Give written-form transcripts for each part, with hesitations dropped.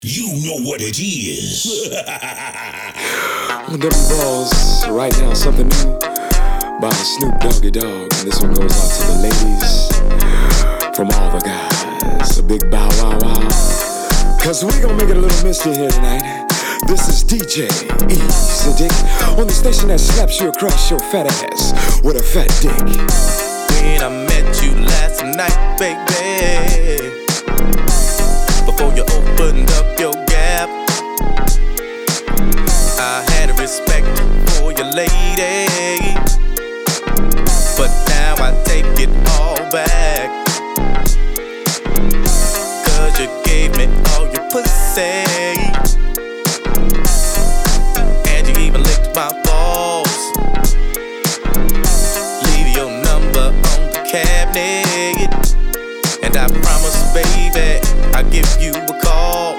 You know what it is. On them balls, right now, something new by Snoop Doggy Dogg. And this one goes out to the ladies from all the guys. A big bow wow wow. Cause we gon' make it a little misty here tonight. This is DJ Easy Dick on the station that slaps you across your fat ass with a fat dick. When I met you last night, baby, before you opened up your gap, I had a respect for your lady, but now I take it all back. Cause you gave me all your pussy, and you even licked my balls. Leave your number on the cabinet, and I promise, baby, I'll give you a call.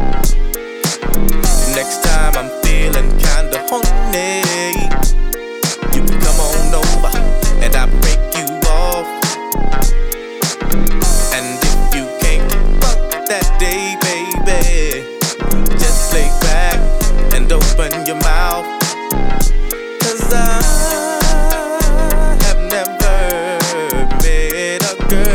Next time I'm feeling kinda horny, you can come on over and I'll break you off. And if you can't fuck that day, baby, just lay back and open your mouth. Cause I have never met a girl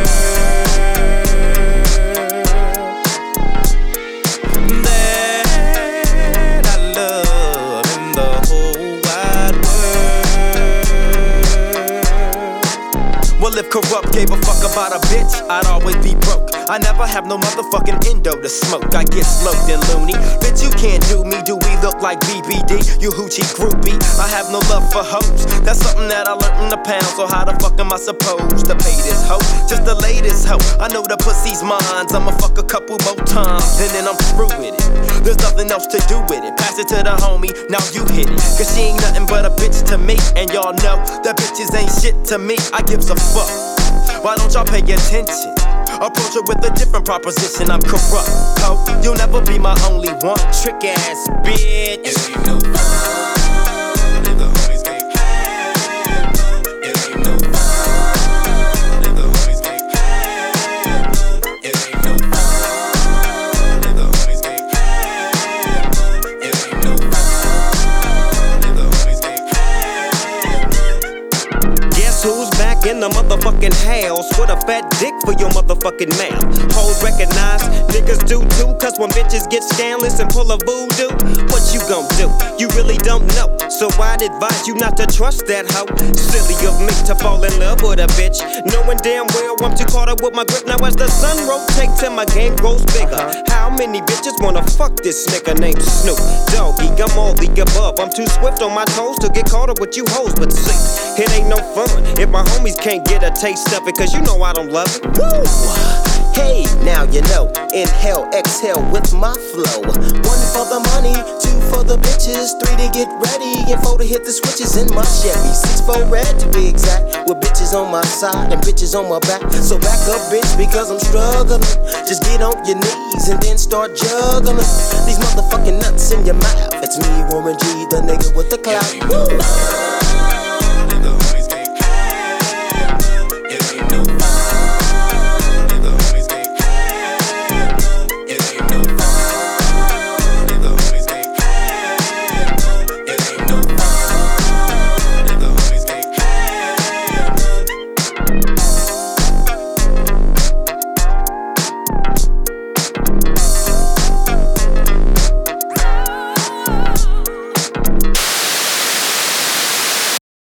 if corrupt gave a fuck about a bitch, I'd always be broke. I never have no motherfucking endo to smoke. I get smoked and loony. Bitch, you can't do me. Do we look like BBD? You hoochie groupie. I have no love for hoes. That's something that I learned in the pound. So how the fuck am I supposed to pay this hoe? Just the latest hoe. I know the pussy's mine. I'ma fuck a couple more times, and then I'm through with it. There's nothing else to do with it. Pass it to the homie, now you hit it. Cause she ain't nothing but a bitch to me. And y'all know that bitches ain't shit to me. I gives a fuck. Why don't y'all pay attention? Approach her with a different proposition. I'm corrupt, ho. You'll never be my only one. Trick ass bitch. It ain't no fun if the homies can't have none. It ain't no fun if the homies can't have none. It ain't no fun if the homies can't have none. It ain't no fun if the homies can't have none. Guess who's back in the motherfucking house with a fat dick for your motherfucking mouth? Hoes recognize, niggas do too. Cause when bitches get scandalous and pull a voodoo, what you gon' do? You really don't know. So I'd advise you not to trust that hoe. Silly of me to fall in love with a bitch, knowing damn well I'm too caught up with my grip. Now as the sun rotates and my game grows bigger, how many bitches wanna fuck this nigga named Snoop Doggy? I'm all the above. I'm too swift on my toes to get caught up with you hoes. But see, it ain't no fun if my homies can't get a taste of it. Cause you know I don't love it. Woo! Hey, now you know. Inhale, exhale with my flow. 1 for the money, 2 for the bitches, 3 to get ready, and 4 to hit the switches in my Chevy. 6 for red to be exact, with bitches on my side and bitches on my back. So back up, bitch, because I'm struggling. Just get on your knees and then start juggling these motherfucking nuts in your mouth. It's me, Warren G, the nigga with the clout. Woo!